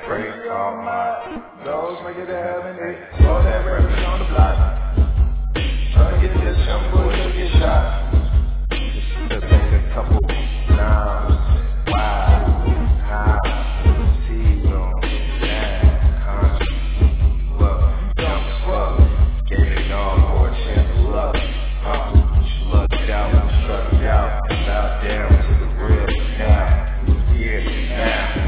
Break all my goals, make it to heaven. Roll that record on the block. Tryna get this young boy to get shot. Just take a couple rounds. Wow, how see them now, conscious. Look, dumb as fuck. Gave it all for a chance of luck. She lucked out, struck out, and out down to the real now. Yeah, now.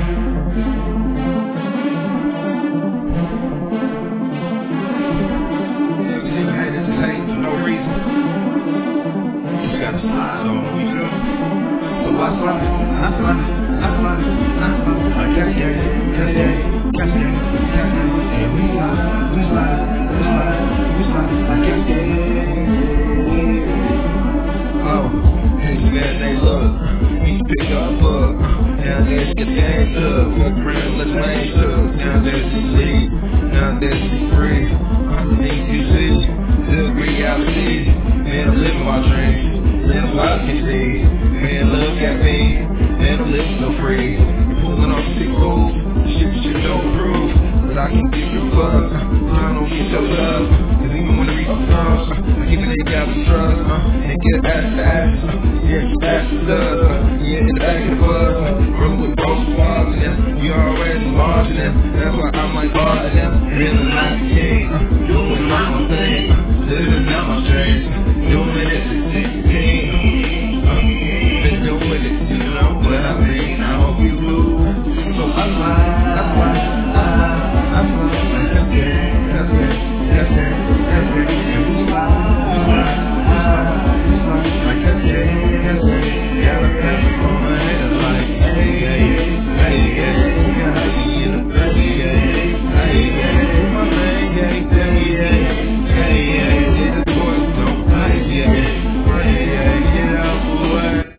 Man, look at me, and I'm living so free. Pulling off sick rules, shit don't prove. But I can give you up, I don't get your love. Cause even when the reason comes, I keep it got the trust. And get ass to ass, yeah, ass to love. Yeah, in the back of the bus, rolling with both squads and them. We always marching them, that's why I'm like bossing them. Feeling like a king, doing my own thing.